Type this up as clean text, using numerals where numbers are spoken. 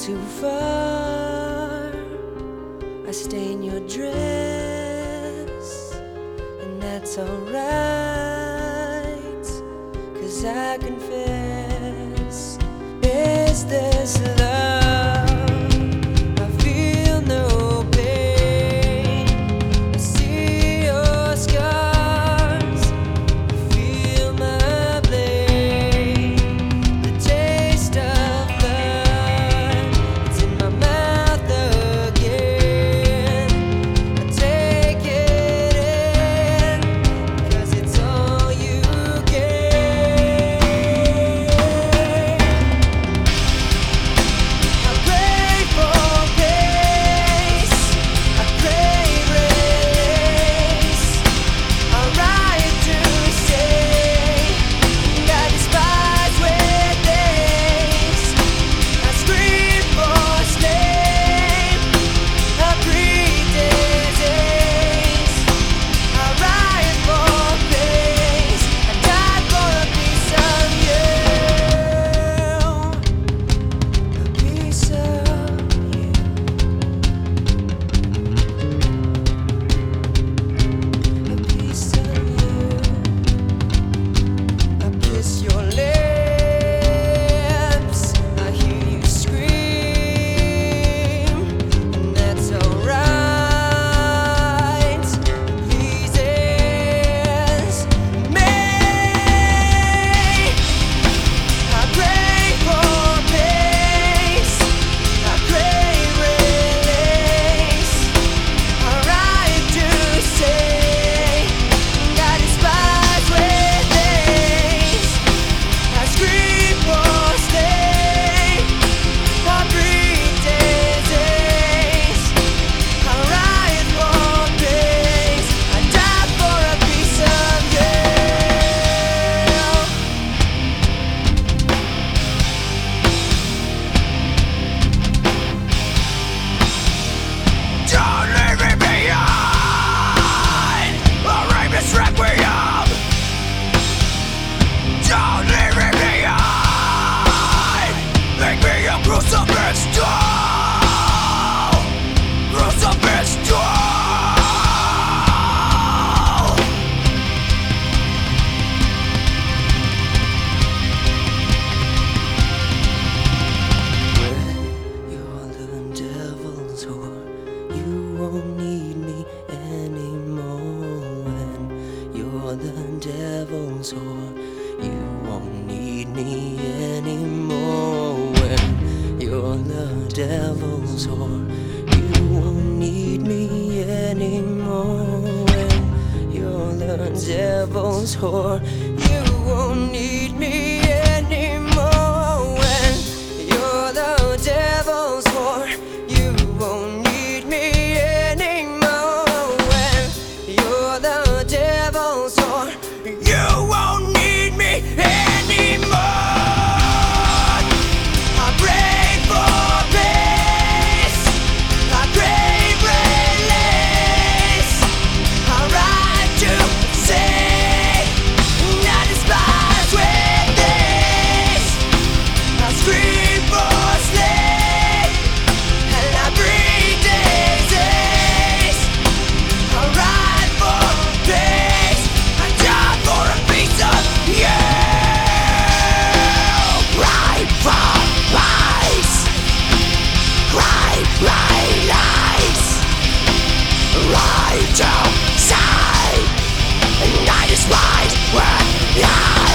too far. I stain your dress, and that's alright, 'cause I confess, is this love? I feel no pain. I see your scars, I feel my blame. The taste of blood, it's in my mouth again. I take it in, 'cause it's all you get. I pray for peace, I pray release. I write to say, and I despise with things. I scream for slave, I breathe disease. I write for peace, I die for a piece of you. A piece of you. A piece of you. I kiss your lips, I hear you scream, and that's alright. Pleases me. I pray for peace, I pray release. I write to say, and I despise with things. I scream for stay, I breathe disease. I write for peace, I die for a piece of you. Don't leave me behind, a rapist requiem. Don't leave me behind, make me a crucifix doll, crucifix doll. You're the devil's whore, you won't need me anymore. When you're the devil's whore, you won't need me anymore. When you're the devil's whore, you won't need me anymore. When you're the devil's whore, you won't need me anymore. When you're the devil's whore, you won't need me anymore. When you're the devil's whore, you won't need me anymore. I pray for peace, I pray release. I write to say, and I despise with things. I scream for slave, and I breathe disease. I write for peace, I die for a piece of you. Right from lies, right lies, right outside, and I despise with lies.